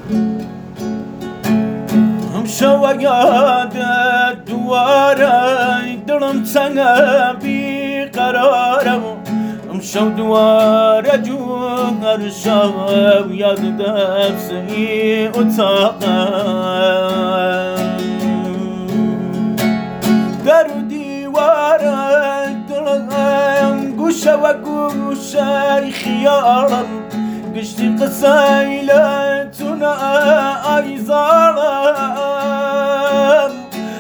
شويات دواري دلم سنة بقرارم مشو دوار جوهر شاو ياد دفسي اتاقم در دیوار دلم گوشه و گوشه خیالم قشتي قسايلتنا أيزارم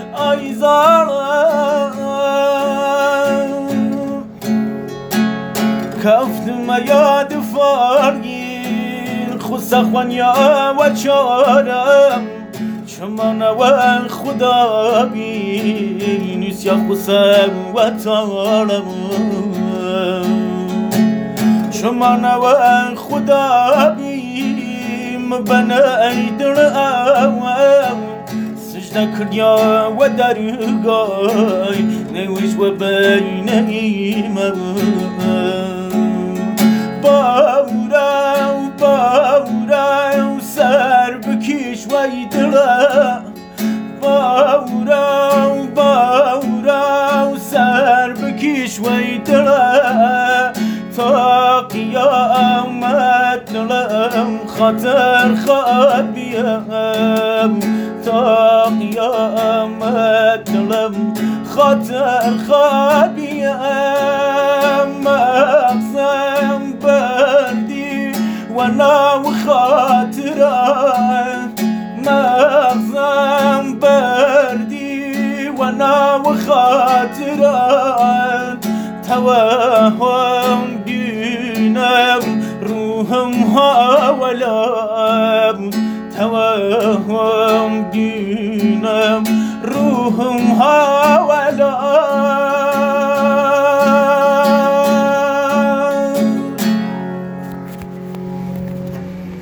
كفت ما ياد فارين خسخوان يا وچارم چمانا و خدا بینیس یا خسم و تارم شمانا و خدا بیم بنای در اوام سجده کریا و درگای نویش و بینیم باورا سر بکش و ایدلا باورا سر بکش و ایدلا تا قیامت نلم خاطر خواد بیام تا قیامت نلم خاطر خواد بیام مغزم بردی و ناو خاطرات مغزم بردی و ناو خاطرات توهم دينم روحم هاولم توهم دينم